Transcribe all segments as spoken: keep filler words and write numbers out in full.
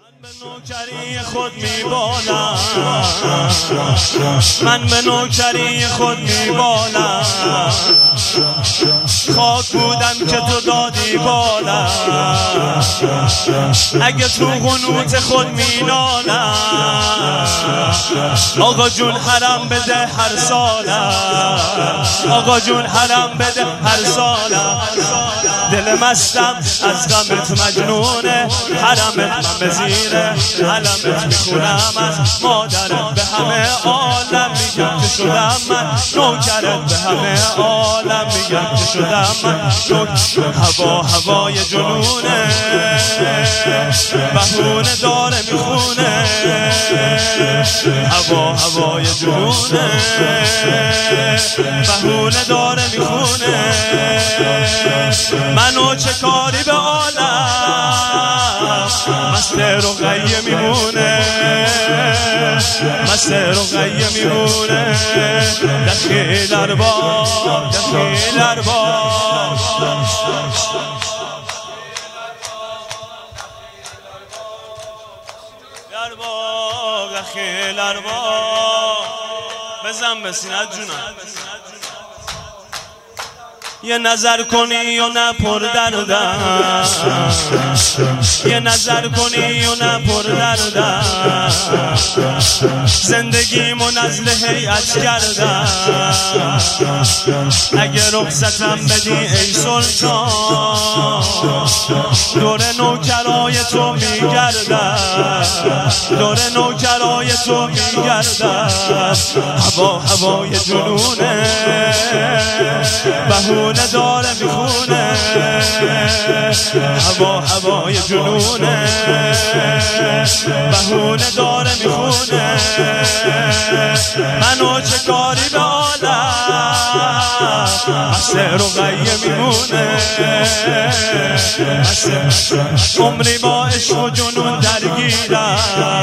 به نوکری خود میبالم، من به نوکری خود میبالم، خاک بودم که تو دادی بالم، اگه تو قنوت خود مینالم، آقا جون حرم بده هر سالم، آقا جون حرم بده هر سالم، دل مستم از غمت مجنونه، حرمت من زیره علمت میخونم، از مادرت به همه عالم میگم که شدم من نوکرت، به همه عالم میگم که شدم من نوکرت. هوا هوای جنونه بهونه داره میخونه، هوا هوای جنونه بهونه داره میخونه، منو چه کاری به عالم مست رقیه میمونه، مست رقیه میمونه، دخیل ارباب دخیل ارباب ارباب دخیل ارباب بزن به سینت جونم، یه نظر کنی و نه پر دردم، یه نظر کنی و نه پر دردم، زندگیمو نزل هیئت کردم، اگه رخصتم بدی ای سلطان، دور نوکرای تو میگردم، دور نوکرای تو میگردم، هوا هوای جنونه بهونه داره میخونه، هوا هوای جنونه بهونه داره میخونه، منو چه کاری به عالم مست رقیه میمونه، عمری با عشق و جنون درگیرم،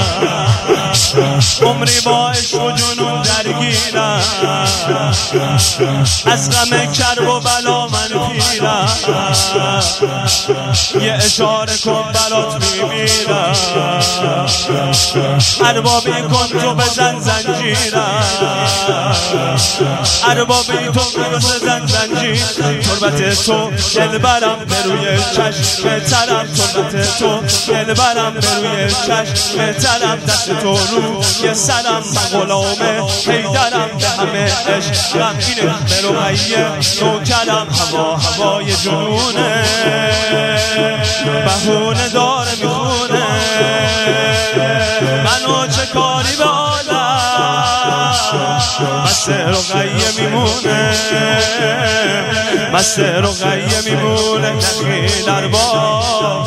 عمری با عشق و جنون درگیرم، از غم کرب و بلا من پیرم، یه اشاره کن برات میمیرم، اربابی کن تو بزن زنجیرم، اربابی تو بزن زنجیر، تربت تو دلبرم به روی چشم ترم، تربت تو دلبرم به روی چشم ترم، دست تو روی سرم، من غلام حیدرم، به همه عشقم اینه به رقیه نوکرم، هوا هوای جنونه بهونه داره میخونه، منو چه کاری به عالم مست رقیه میمونه، مست رقیه میمونه، دخیل ارباب